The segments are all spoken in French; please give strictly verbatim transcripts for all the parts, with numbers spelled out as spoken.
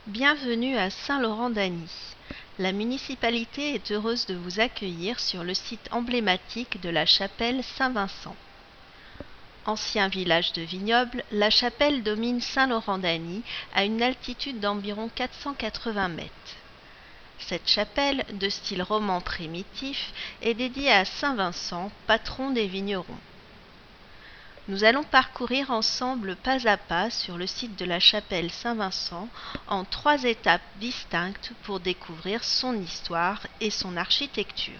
Bienvenue à Saint-Laurent-d'Agny. La municipalité est heureuse de vous accueillir sur le site emblématique de la chapelle Saint-Vincent. Ancien village de vignoble, la chapelle domine Saint-Laurent-d'Agny à une altitude d'environ quatre cent quatre-vingts mètres. Cette chapelle, de style roman primitif, est dédiée à Saint-Vincent, patron des vignerons. Nous allons parcourir ensemble pas à pas sur le site de la chapelle Saint-Vincent en trois étapes distinctes pour découvrir son histoire et son architecture.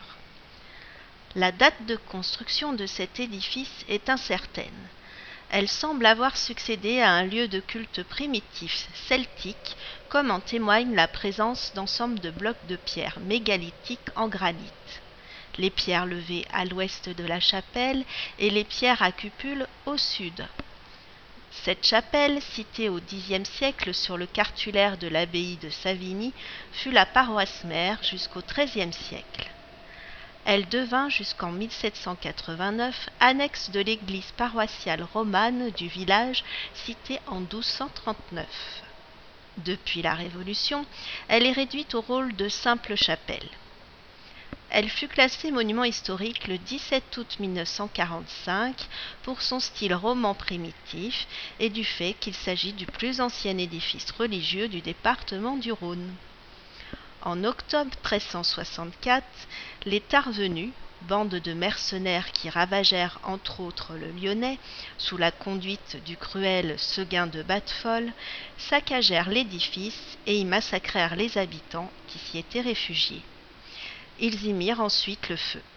La date de construction de cet édifice est incertaine. Elle semble avoir succédé à un lieu de culte primitif celtique, comme en témoigne la présence d'ensembles de blocs de pierre mégalithiques en granit. Les pierres levées à l'ouest de la chapelle et les pierres à cupule au sud. Cette chapelle, citée au dixième siècle sur le cartulaire de l'abbaye de Savigny, fut la paroisse mère jusqu'au treizième siècle. Elle devint jusqu'en mille sept cent quatre-vingt-neuf annexe de l'église paroissiale romane du village, citée en douze cent trente-neuf. Depuis la Révolution, elle est réduite au rôle de simple chapelle. Elle fut classée monument historique le dix-sept août mille neuf cent quarante-cinq pour son style roman primitif et du fait qu'il s'agit du plus ancien édifice religieux du département du Rhône. En octobre treize cent soixante-quatre, les Tarvenus, bande de mercenaires qui ravagèrent entre autres le Lyonnais, sous la conduite du cruel Séguin de Battefolle, saccagèrent l'édifice et y massacrèrent les habitants qui s'y étaient réfugiés. Ils y mirent ensuite le feu.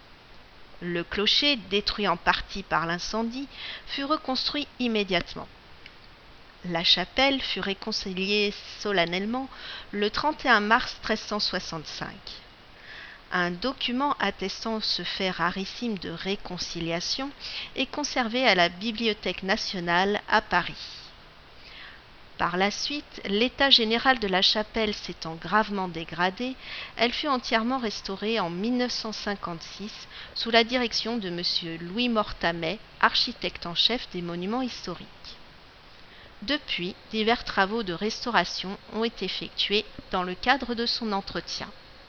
Le clocher, détruit en partie par l'incendie, fut reconstruit immédiatement. La chapelle fut réconciliée solennellement le trente et un mars treize cent soixante-cinq. Un document attestant ce fait rarissime de réconciliation est conservé à la Bibliothèque nationale à Paris. Par la suite, l'état général de la chapelle s'étant gravement dégradé, elle fut entièrement restaurée en mille neuf cent cinquante-six sous la direction de M. Louis Mortamet, architecte en chef des monuments historiques. Depuis, divers travaux de restauration ont été effectués dans le cadre de son entretien.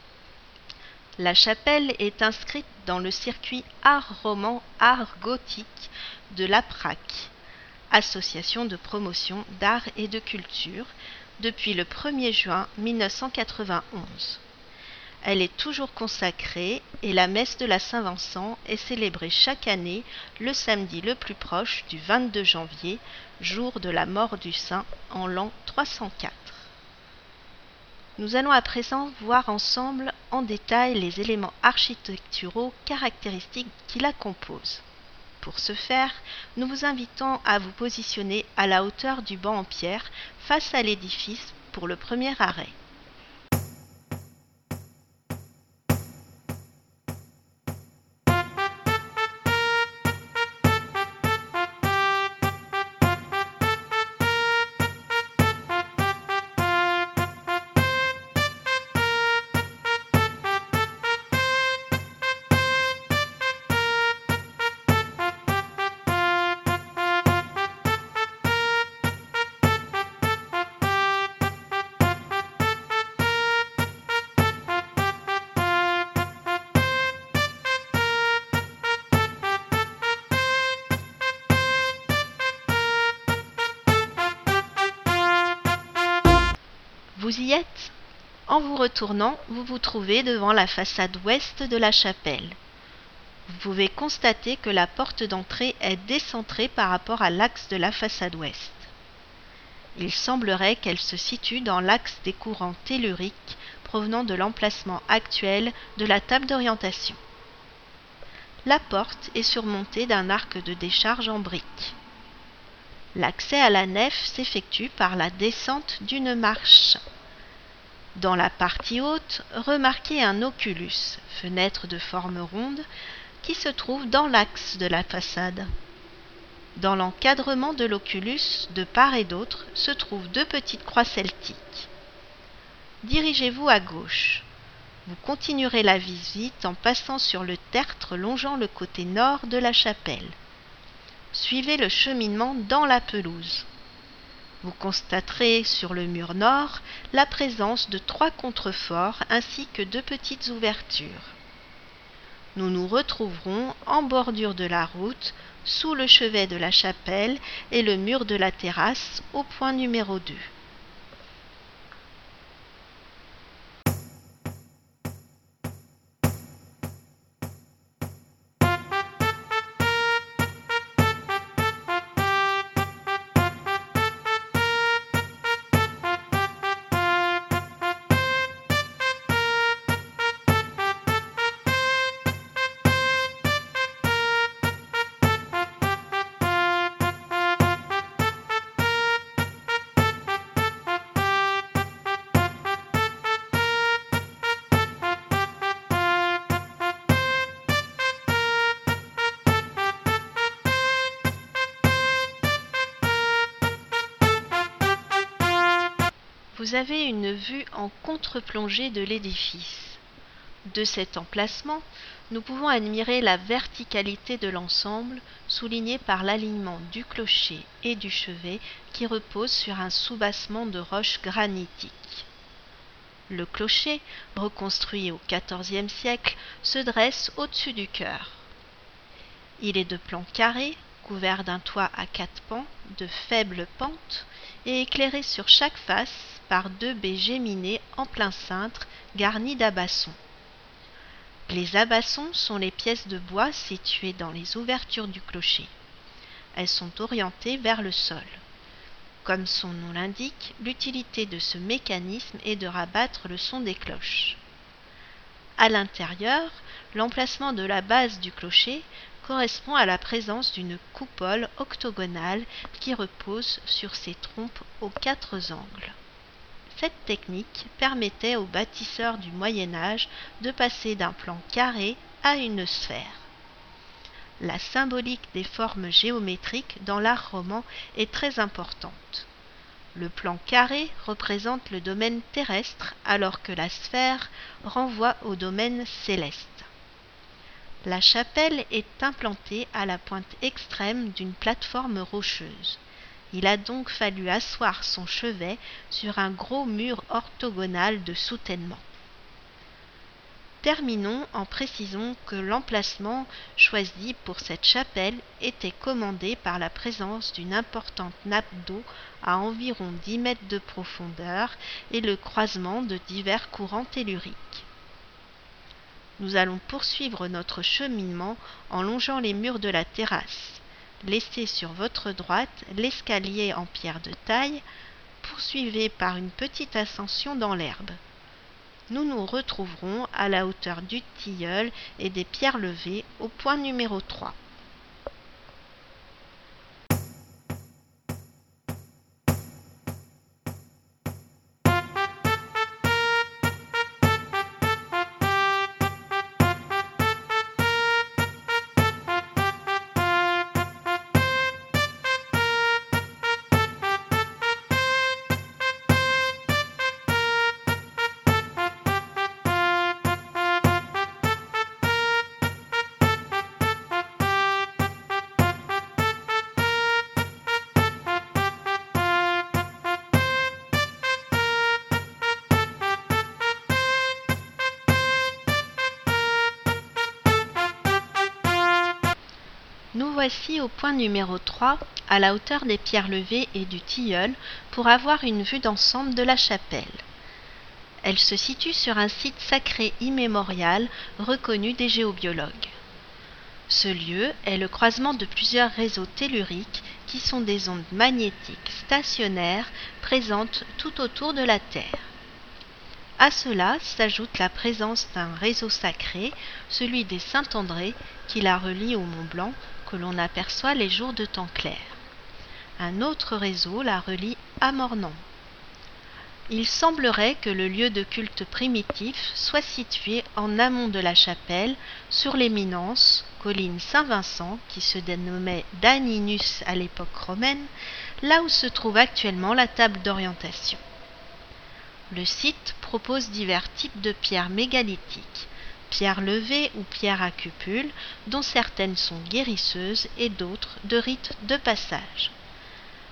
La chapelle est inscrite dans le circuit art roman art gothique de l'A P R A C, Association de promotion d'art et de culture, depuis le premier juin mille neuf cent quatre-vingt-onze. Elle est toujours consacrée et la messe de la Saint-Vincent est célébrée chaque année le samedi le plus proche du vingt-deux janvier, jour de la mort du saint en l'an trois cent quatre. Nous allons à présent voir ensemble en détail les éléments architecturaux caractéristiques qui la composent. Pour ce faire, nous vous invitons à vous positionner à la hauteur du banc en pierre face à l'édifice pour le premier arrêt. Vous y êtes? En vous retournant, vous vous trouvez devant la façade ouest de la chapelle. Vous pouvez constater que la porte d'entrée est décentrée par rapport à l'axe de la façade ouest. Il semblerait qu'elle se situe dans l'axe des courants telluriques provenant de l'emplacement actuel de la table d'orientation. La porte est surmontée d'un arc de décharge en briques. L'accès à la nef s'effectue par la descente d'une marche. Dans la partie haute, remarquez un oculus, fenêtre de forme ronde, qui se trouve dans l'axe de la façade. Dans l'encadrement de l'oculus, de part et d'autre, se trouvent deux petites croix celtiques. Dirigez-vous à gauche. Vous continuerez la visite en passant sur le tertre longeant le côté nord de la chapelle. Suivez le cheminement dans la pelouse. Vous constaterez sur le mur nord la présence de trois contreforts ainsi que deux petites ouvertures. Nous nous retrouverons en bordure de la route, sous le chevet de la chapelle et le mur de la terrasse au point numéro deux. Vous avez une vue en contre-plongée de l'édifice. De cet emplacement, nous pouvons admirer la verticalité de l'ensemble, soulignée par l'alignement du clocher et du chevet qui repose sur un soubassement de roches granitiques. Le clocher, reconstruit au quatorzième siècle, se dresse au-dessus du chœur. Il est de plan carré, couvert d'un toit à quatre pans, de faibles pentes, et éclairé sur chaque face par deux baies géminées en plein cintre garnies d'abassons. Les abassons sont les pièces de bois situées dans les ouvertures du clocher. Elles sont orientées vers le sol. Comme son nom l'indique, l'utilité de ce mécanisme est de rabattre le son des cloches. À l'intérieur, l'emplacement de la base du clocher correspond à la présence d'une coupole octogonale qui repose sur ses trompes aux quatre angles. Cette technique permettait aux bâtisseurs du Moyen Âge de passer d'un plan carré à une sphère. La symbolique des formes géométriques dans l'art roman est très importante. Le plan carré représente le domaine terrestre alors que la sphère renvoie au domaine céleste. La chapelle est implantée à la pointe extrême d'une plateforme rocheuse. Il a donc fallu asseoir son chevet sur un gros mur orthogonal de soutènement. Terminons en précisant que l'emplacement choisi pour cette chapelle était commandé par la présence d'une importante nappe d'eau à environ dix mètres de profondeur et le croisement de divers courants telluriques. Nous allons poursuivre notre cheminement en longeant les murs de la terrasse. Laissez sur votre droite l'escalier en pierre de taille, poursuivi par une petite ascension dans l'herbe. Nous nous retrouverons à la hauteur du tilleul et des pierres levées au point numéro trois. Nous voici au point numéro trois, à la hauteur des pierres levées et du tilleul, pour avoir une vue d'ensemble de la chapelle. Elle se situe sur un site sacré immémorial reconnu des géobiologues. Ce lieu est le croisement de plusieurs réseaux telluriques qui sont des ondes magnétiques stationnaires présentes tout autour de la Terre. À cela s'ajoute la présence d'un réseau sacré, celui des Saint-André, qui la relie au Mont Blanc, que l'on aperçoit les jours de temps clair. Un autre réseau la relie à Mornan. Il semblerait que le lieu de culte primitif soit situé en amont de la chapelle, sur l'éminence, colline Saint-Vincent, qui se dénommait Daninus à l'époque romaine, là où se trouve actuellement la table d'orientation. Le site propose divers types de pierres mégalithiques, pierres levées ou pierres à cupule, dont certaines sont guérisseuses et d'autres de rites de passage.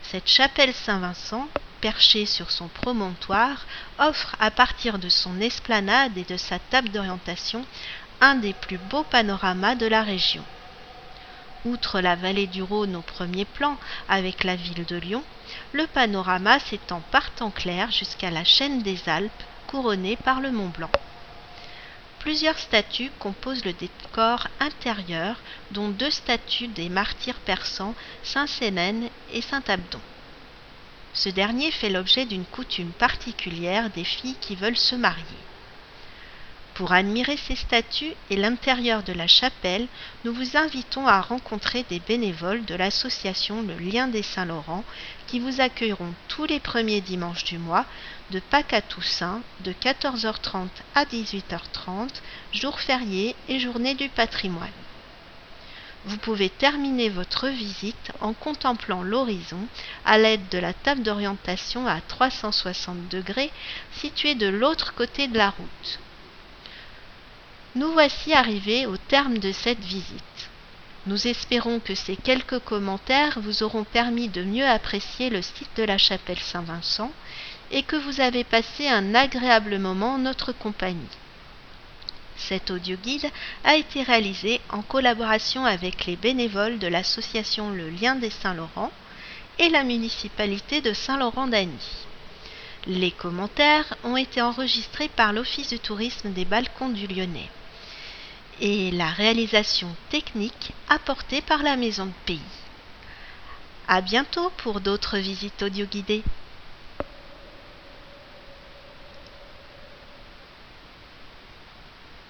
Cette chapelle Saint-Vincent, perchée sur son promontoire, offre à partir de son esplanade et de sa table d'orientation un des plus beaux panoramas de la région. Outre la vallée du Rhône au premier plan, avec la ville de Lyon, le panorama s'étend par temps clair jusqu'à la chaîne des Alpes, couronnée par le Mont Blanc. Plusieurs statues composent le décor intérieur, dont deux statues des martyrs persans, saint Sénène et saint Abdon. Ce dernier fait l'objet d'une coutume particulière des filles qui veulent se marier. Pour admirer ces statues et l'intérieur de la chapelle, nous vous invitons à rencontrer des bénévoles de l'association Le Lien des Saint-Laurent qui vous accueilleront tous les premiers dimanches du mois, de Pâques à Toussaint, de quatorze heures trente à dix-huit heures trente, jours fériés et journée du patrimoine. Vous pouvez terminer votre visite en contemplant l'horizon à l'aide de la table d'orientation à trois cent soixante degrés située de l'autre côté de la route. Nous voici arrivés au terme de cette visite. Nous espérons que ces quelques commentaires vous auront permis de mieux apprécier le site de la chapelle Saint-Vincent et que vous avez passé un agréable moment en notre compagnie. Cet audioguide a été réalisé en collaboration avec les bénévoles de l'association Le Lien des Saint-Laurent et la municipalité de Saint-Laurent-d'Agny. Les commentaires ont été enregistrés par l'Office du tourisme des Balcons du Lyonnais et la réalisation technique apportée par la Maison de Pays. À bientôt pour d'autres visites audio guidées.